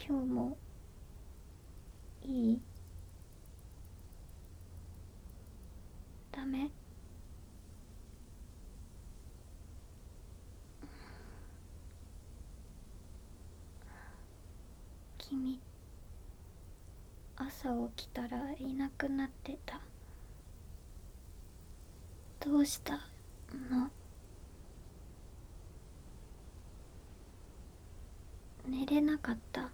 今日もいい？ダメ？君、朝起きたらいなくなってた。どうしたの？寝れなかった？あ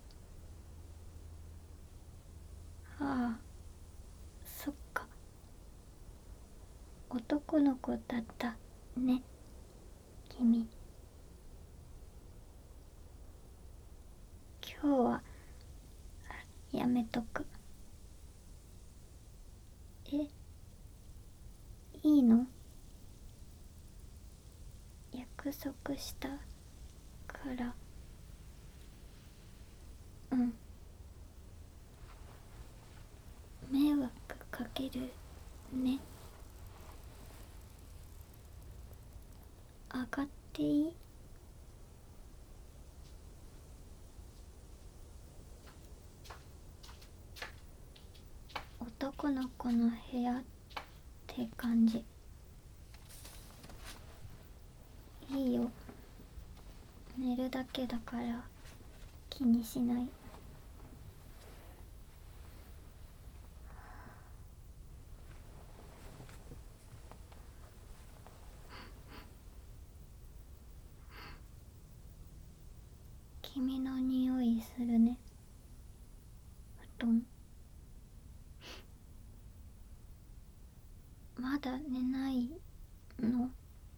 あ、そっか。男の子だったね、君。今日はやめとく。え、いいの？約束したから。うん。迷惑かけるね。上がっていい？男の子の部屋って感じ。いいよ、寝るだけだから気にしない。君の匂いするね、布団。まだ寝ないの？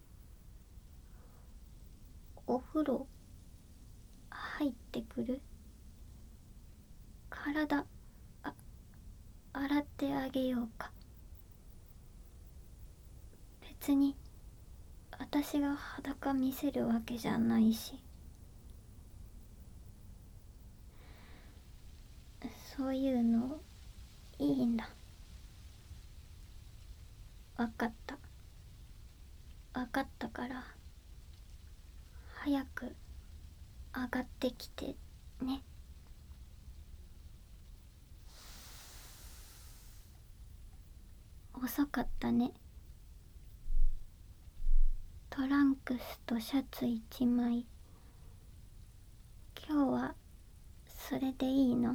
お風呂入ってくる？体洗ってあげようか？別に私が裸見せるわけじゃないし。そういうのいいんだ。わかった。わかったから、早く上がってきてね。遅かったね。トランクスとシャツ1枚。今日はそれでいいの？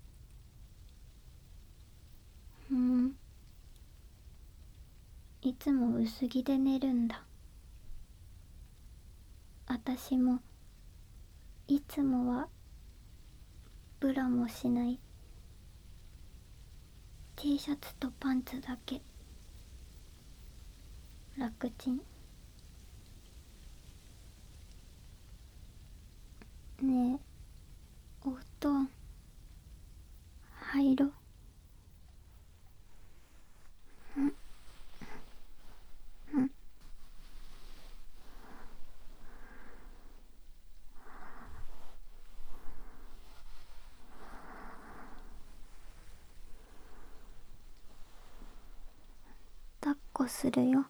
いつも薄着で寝るんだ。私もいつもはブラもしない。 T シャツとパンツだけ。楽ちん。ねえ、お布団入ろ。抱っこするよ。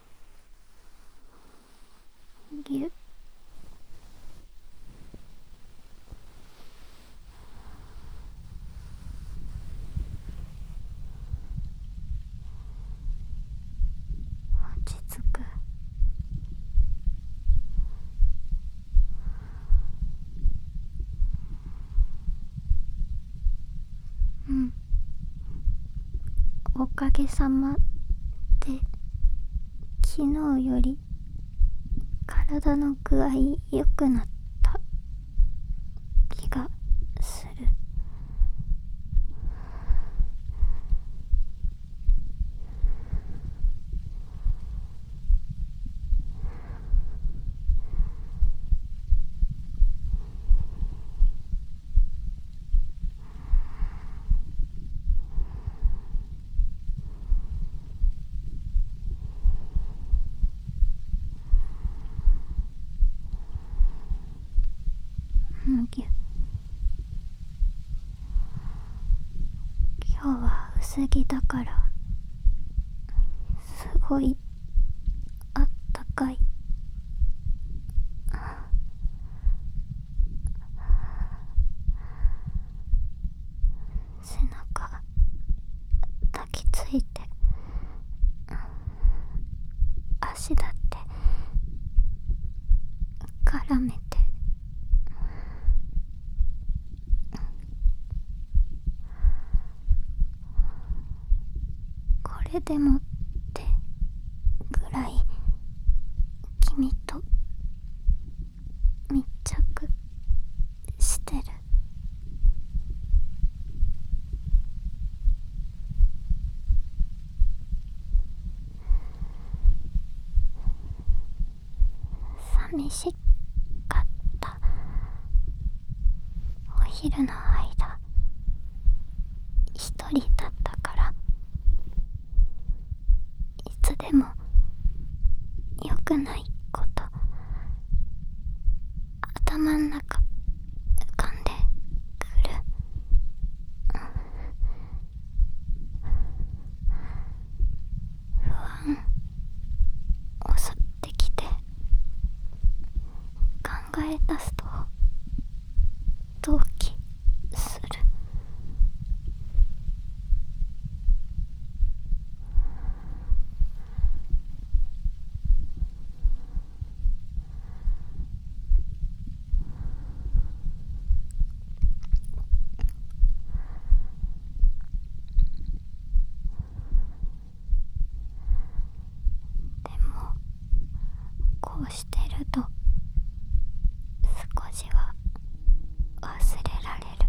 ぎゅ。落ち着く。うん、おかげさまで昨日より体の具合良くなった気がする。むぎゅ。今日は薄着だからすごいあったかい。 れでもってぐらい君と密着してる。寂しかった。お昼の間一人だったから、いつでも良くないこと頭ん中浮かんでくる。不安襲ってきて、考え出すと動悸する。でもこうしてると少しは忘れられる。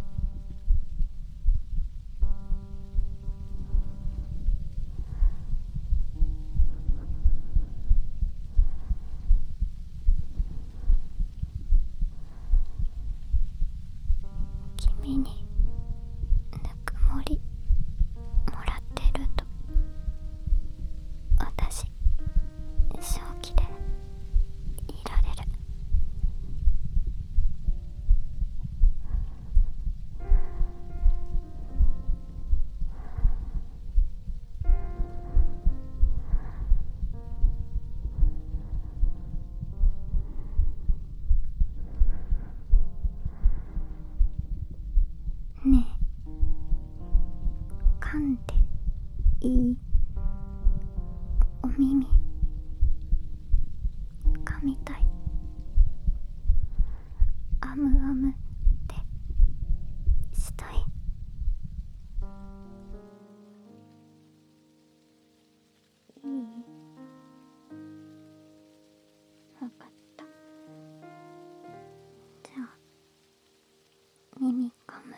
君にぬくもりもらってると私正気でいられる。ねえ、噛んでいい？お耳噛みたい。あむあむってしたい。いい？わかった。じゃあ耳噛む。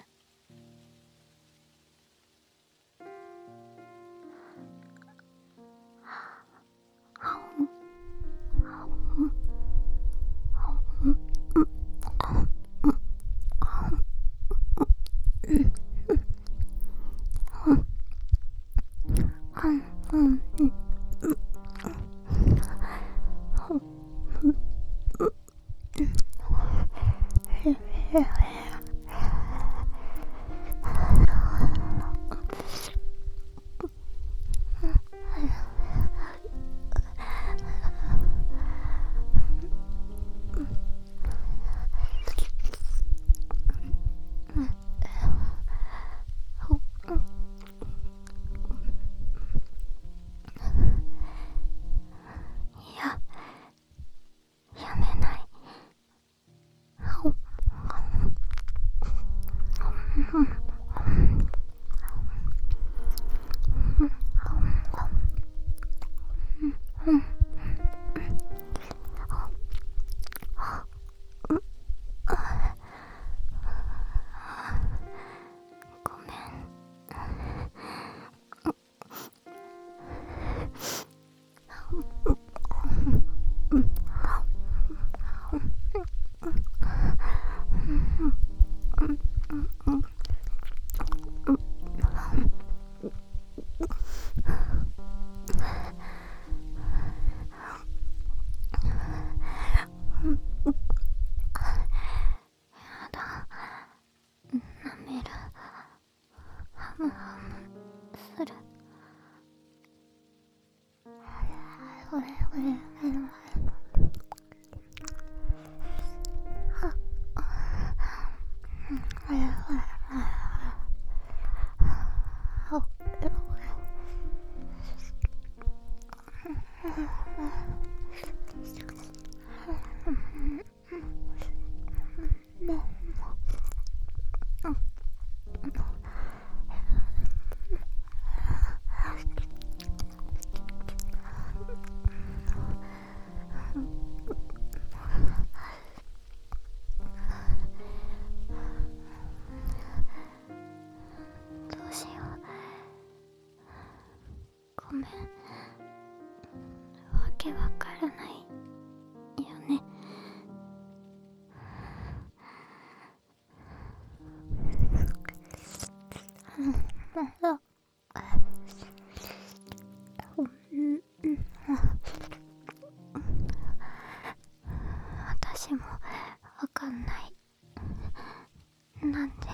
いや、やめない。 わけわからないよね。私もわかんない。なんで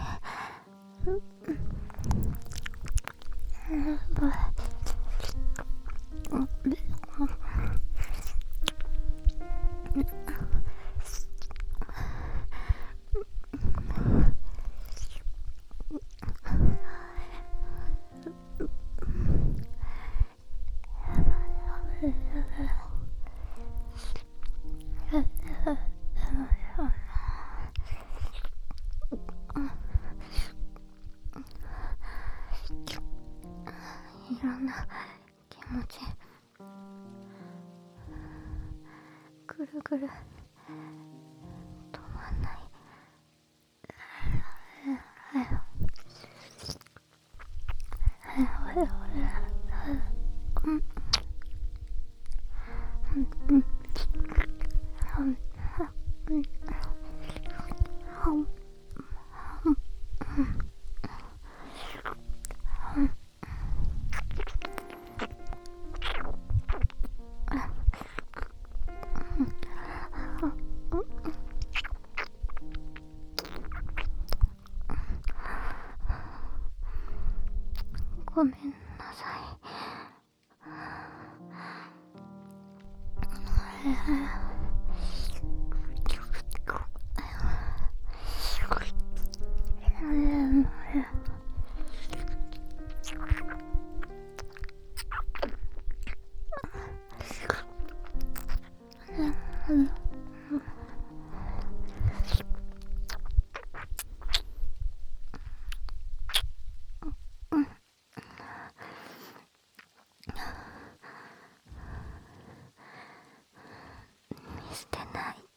いろんな気持ちぐるぐる止まんない。ごめんなさい。見捨てないって。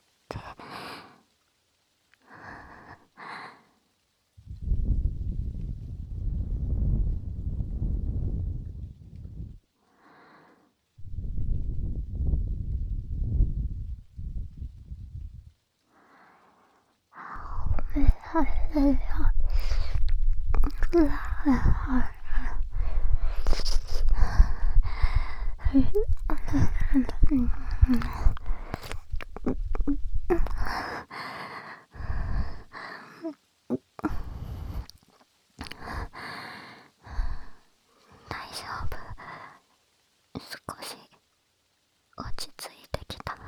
大丈夫。少し落ち着いてきた。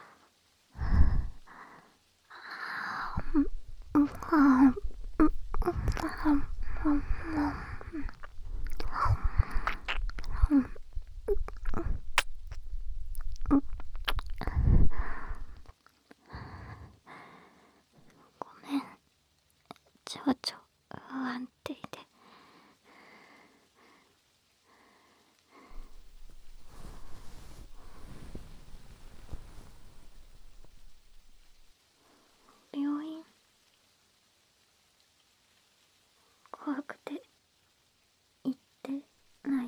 ごめん、情緒不安定で。病院怖くて行ってない。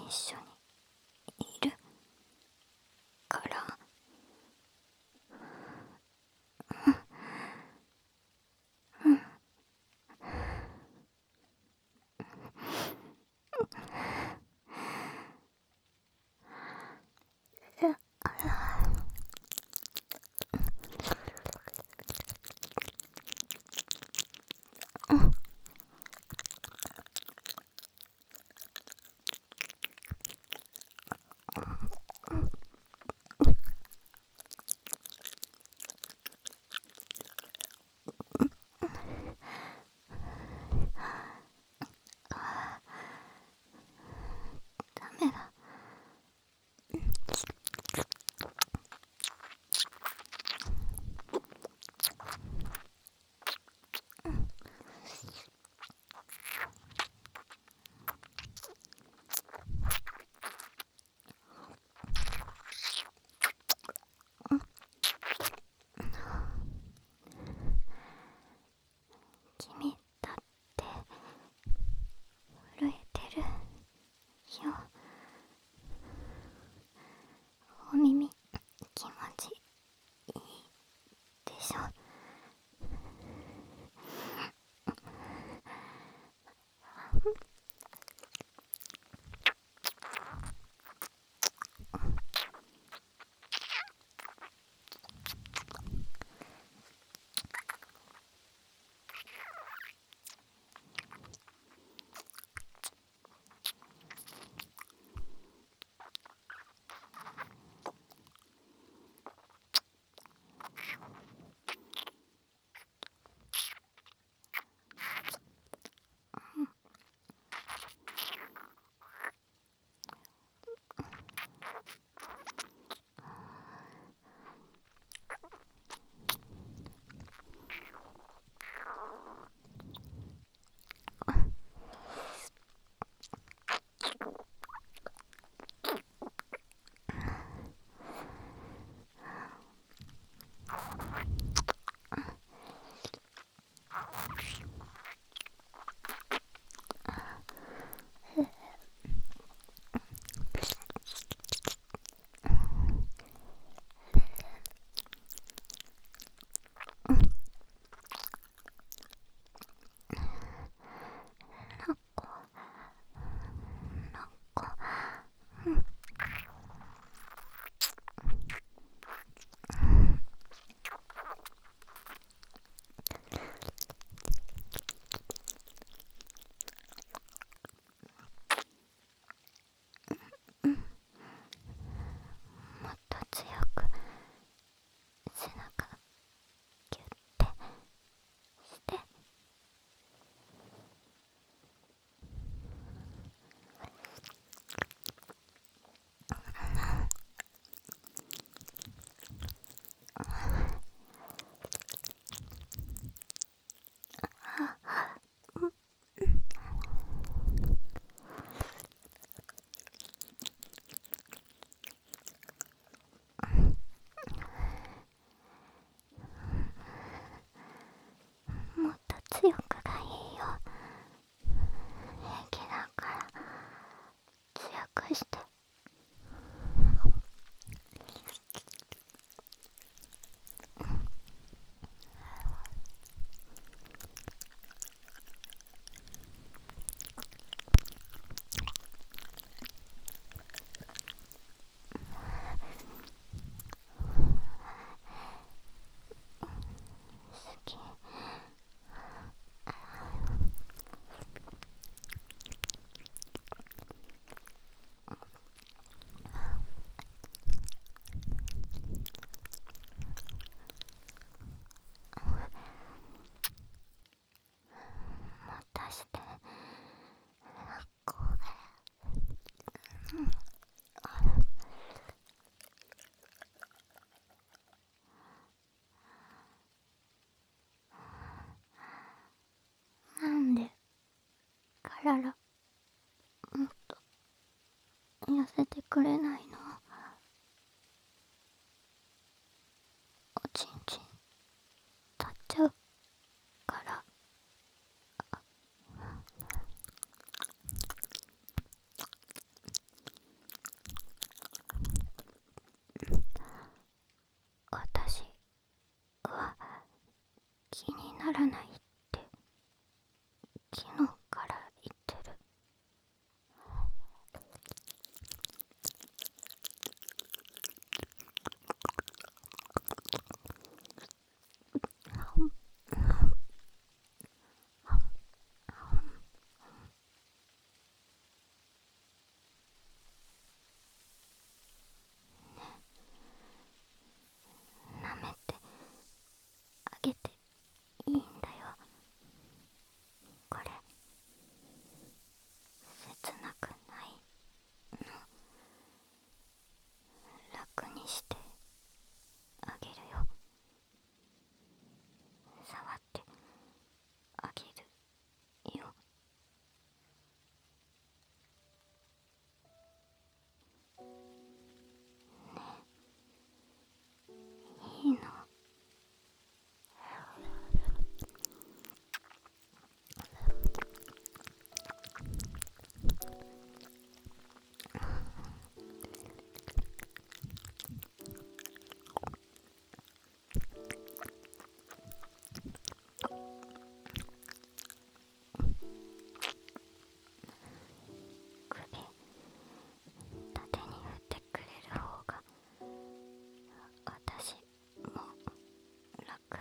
一緒にいるから。ダメだ。君だって震えてるよ。お耳気持ちいいでしょ。もっと強く背中ギュッてして。もっと強くがいいよ。平気だから強くして。好き。もたして。こなんでカララもっと痩せてくれないの。おちんちん立っちゃうから。 らないって昨日から言ってる。舐めてあげていいんだよ。これ切なくないの。楽にしてあげるよ。触ってあげるよ。いいの。首縦に振ってくれる方が私も楽。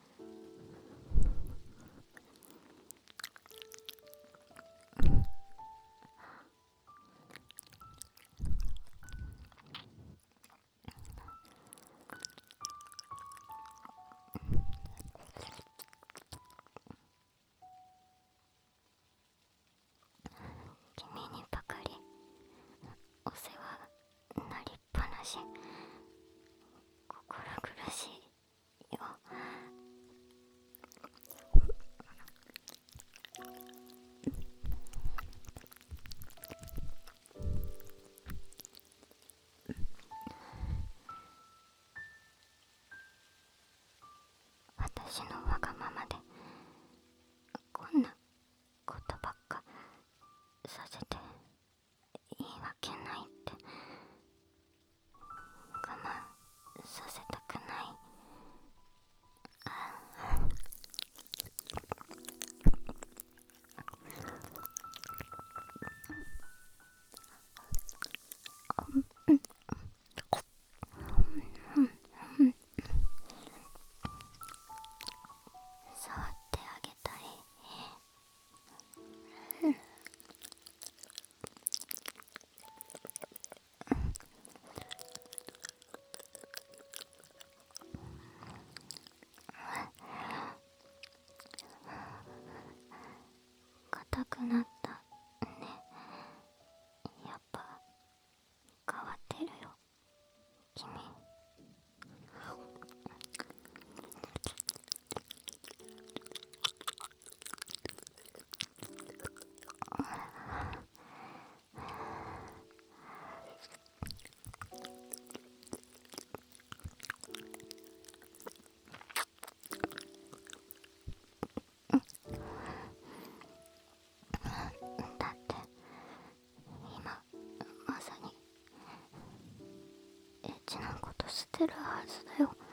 君にばかりお世話なりっぱなし。心苦しいよ。私のわがままでこんなことばっかさせていいわけないって。我慢させたくない。触ってあげたい。硬くなったね。やっぱ変わってるよ君。だって今まさにエッチなことしてるはずだよ。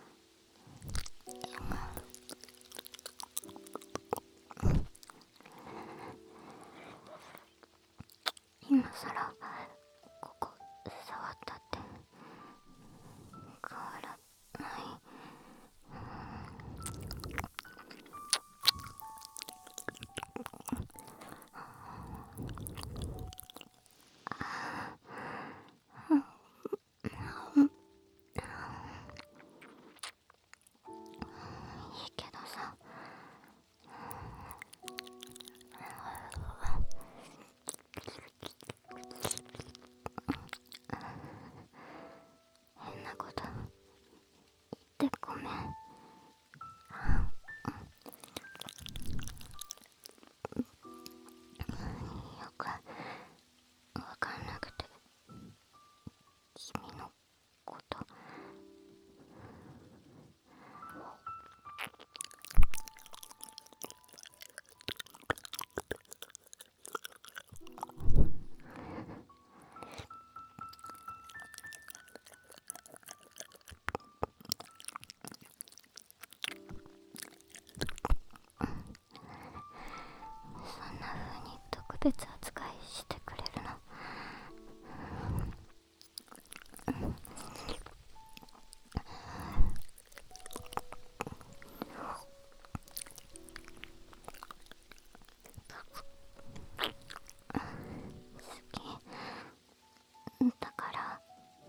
今さらここ触ったって変わらない。 別扱いしてくれるの。好きだから。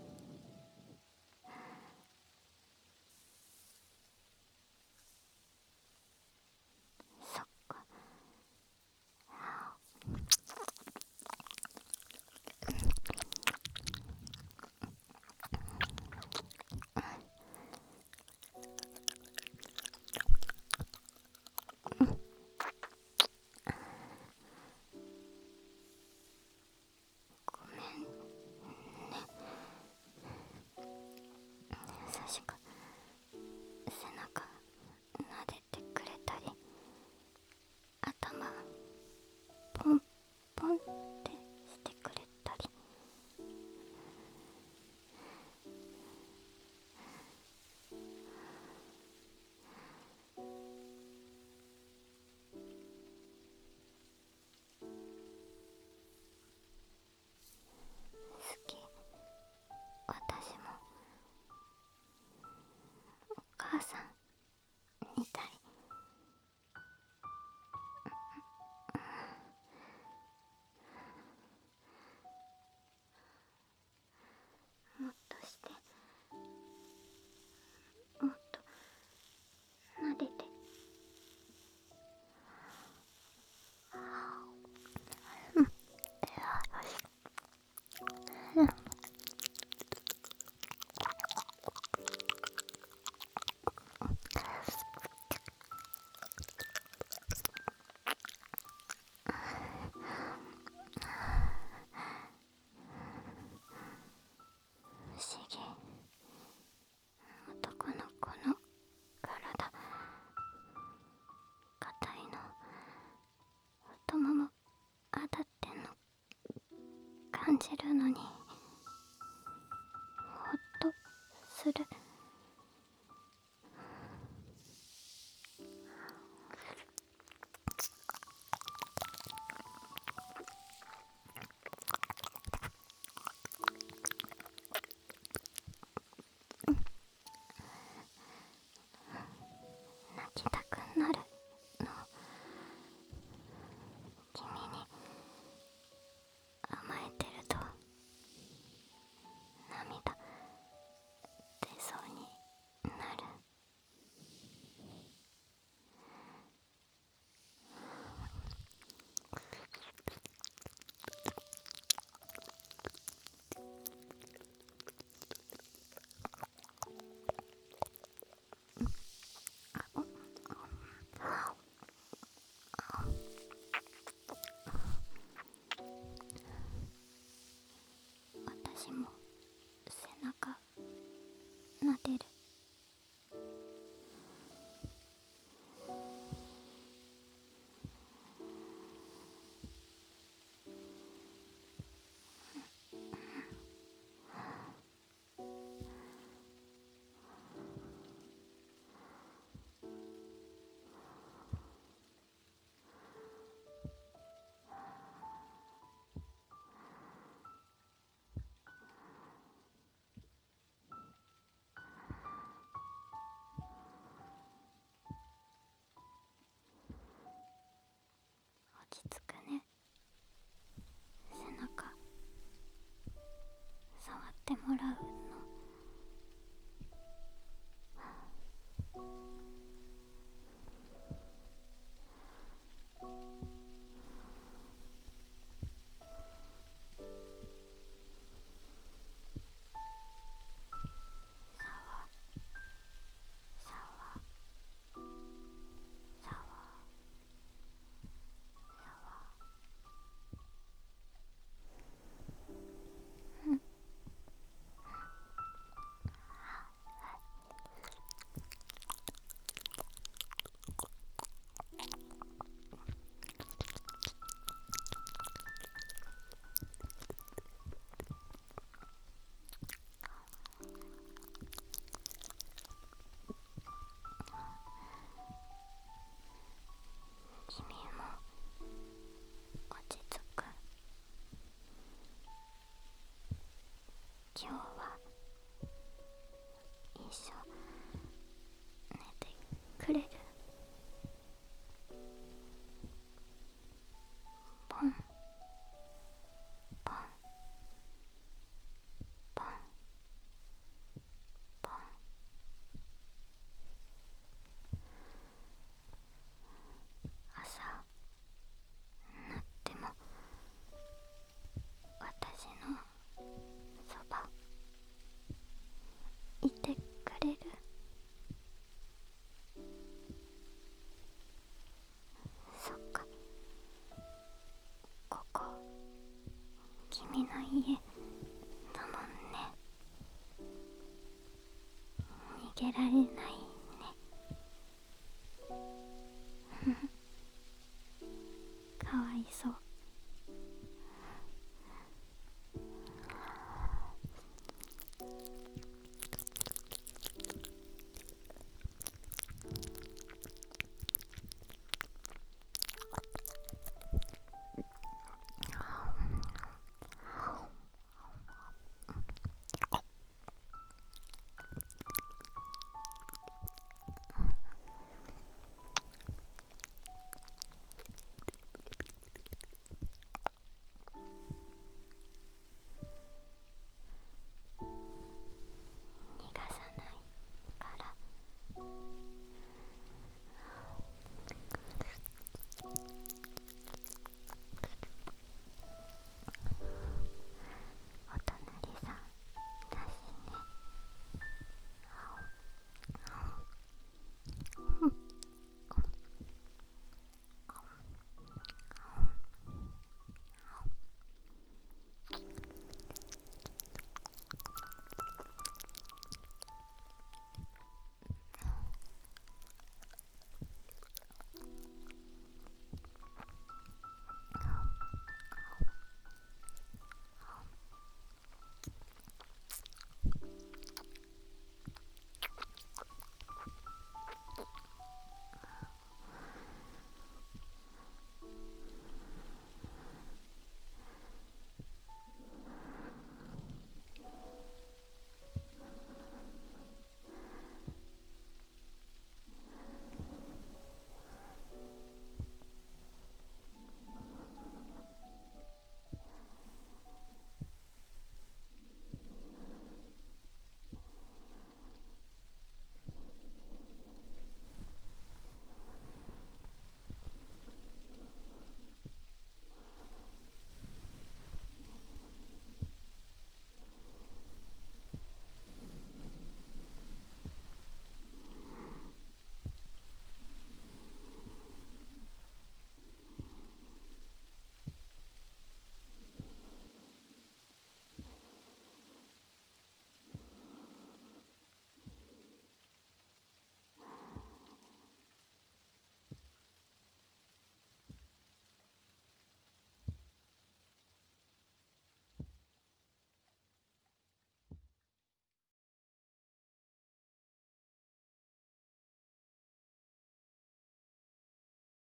そっか。ごめんね。優しく背中撫でてくれたり、頭ポンポンってしてくれたり。好き。私もお母さんみたい。もっとして、もっと撫でて。不思議。男の子の体、硬いの。太もも当たってんの感じるのに、ほっとする。泣きたくなるの。君に甘えてると涙出そうになる。私も背中撫でる。落ち着くね。背中触ってもらうの。さわさわさわ。 今日は一緒寝てくれる？ポンポンポンポン。朝なっても私のそばいてくれる？そっか、ここ君の家だもんね。逃げられないね。かわいそう。